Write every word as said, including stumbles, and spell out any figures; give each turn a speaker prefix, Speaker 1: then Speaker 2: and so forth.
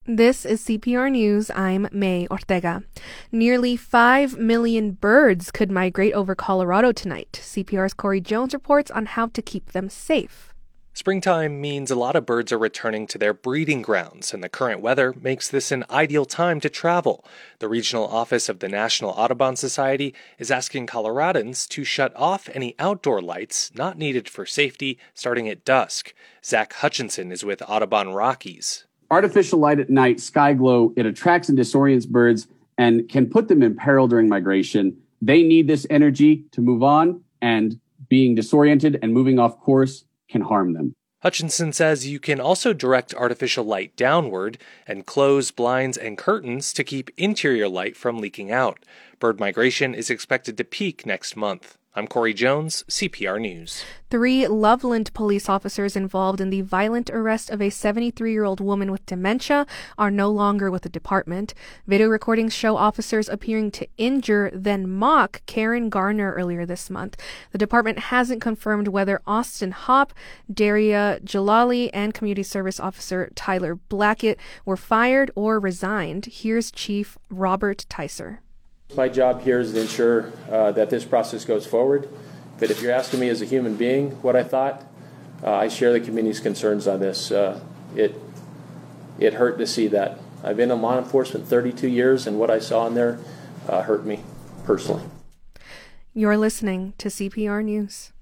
Speaker 1: This is C P R News. I'm May Ortega. Nearly five million birds could migrate over Colorado tonight. C P R's Corey Jones reports on how to keep them safe.
Speaker 2: Springtime means a lot of birds are returning to their breeding grounds, and the current weather makes this an ideal time to travel. The regional office of the National Audubon Society is asking Coloradans to shut off any outdoor lights not needed for safety starting at dusk. Zach Hutchinson is with Audubon Rockies.
Speaker 3: Artificial light at night, sky glow, it attracts and disorients birds and can put them in peril during migration. They need this energy to move on, and being disoriented and moving off course can harm them.
Speaker 2: Hutchinson says you can also direct artificial light downward and close blinds and curtains to keep interior light from leaking out. Bird migration is expected to peak next month. I'm Corey Jones, C P R News.
Speaker 1: Three Loveland police officers involved in the violent arrest of a seventy-three-year-old woman with dementia are no longer with the department. Video recordings show officers appearing to injure, then mock Karen Garner earlier this month. The department hasn't confirmed whether Austin Hopp, Daria Jalali, and Community Service Officer Tyler Blackett were fired or resigned. Here's Chief Robert Tyser.
Speaker 4: My job here is to ensure uh, that this process goes forward. But if you're asking me as a human being what I thought, uh, I share the community's concerns on this. Uh, it it hurt to see that. I've been in law enforcement thirty-two years, and what I saw in there uh, hurt me personally.
Speaker 1: You're listening to C P R News.